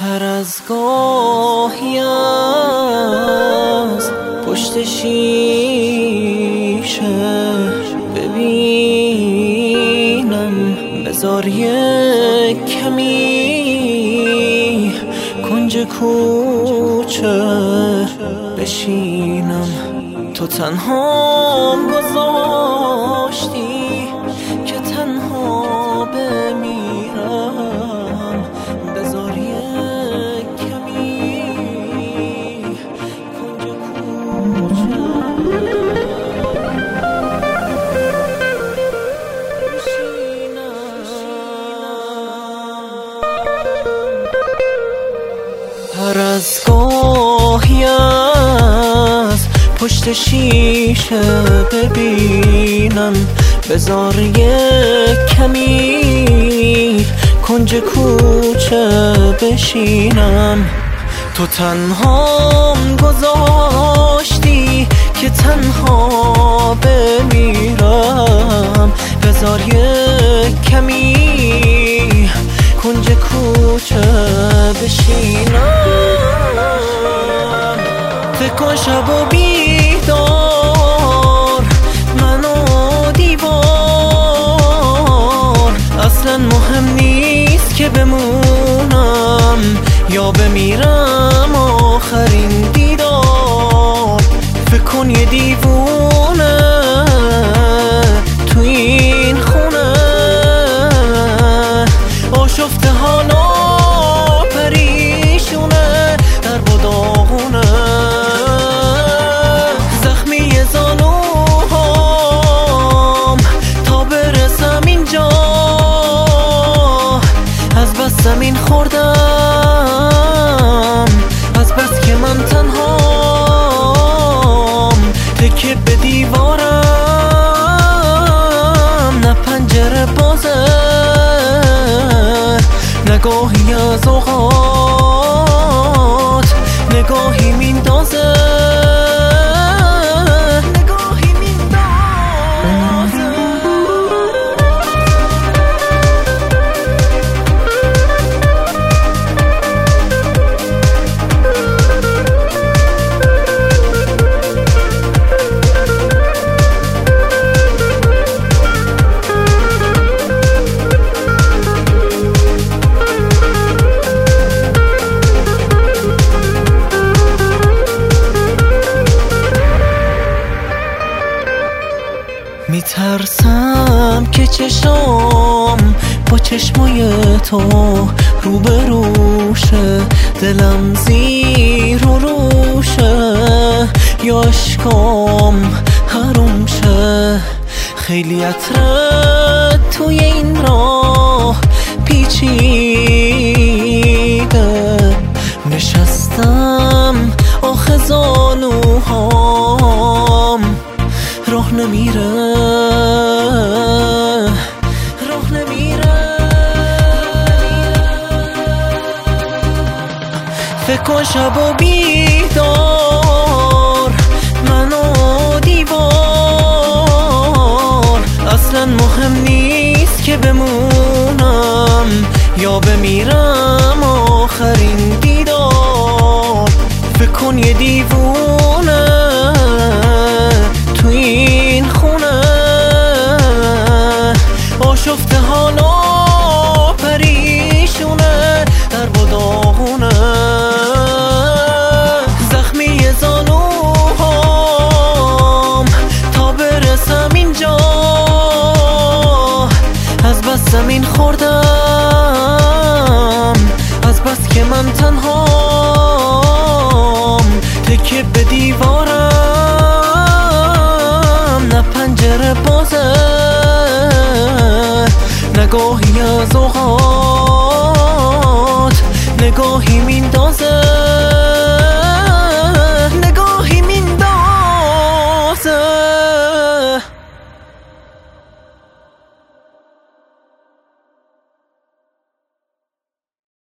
هر از گاهی از پشت شیشه ببینم، بذار یک کمی کنج کوچه بشینم. تو تنها گذاشتی که تنها بمیرم، بذار یک کمی کنج کوچه بشینم. هر از گاهی از پشت شیشه ببینم، بذار یک کمی کنج کوچه بشینم. تو تنها گذاشتی که تنها بمیرم، بذار یک کمی کنج کوچه بشینم. فکر کن شب و بیدار منو دیوار، اصلا مهم نیست که بمونم یا بمیرم آخرین دیدار. فکر کن یه دیوونه تو این خونه آشفته حالا پریشونه در بداغونه، زخمی زانوهام تا برسم اینجا از بس زمین خوردم، از بس که من تنهام تکه به دیوارم، نه پنجره بازه نگاهی از اوقات نگاهی میندازه. میترسم که چشام با چشمای تو روبروشه، دلم زیر و روشه یا اشکام حروم شه. خیلی عطرت توی این راه پیچیده، نشستم آخه زانوهام راه نمیره، راه نمیره. فکر کن شب و بیدار منو دیوار، اصلا مهم نیست که بمونم یا بمیرم آخرین دیدار. فکر کن یه دیوونه تو این خونه آشفته حالا پریشونه در بداغونه، زخمی زانوهام تا برسم اینجا از بس زمین خوردم، از بس که من تنهام تکه به دیوارم، نه پنجره بازه نگاهی از اوقات نگاهی میندازه.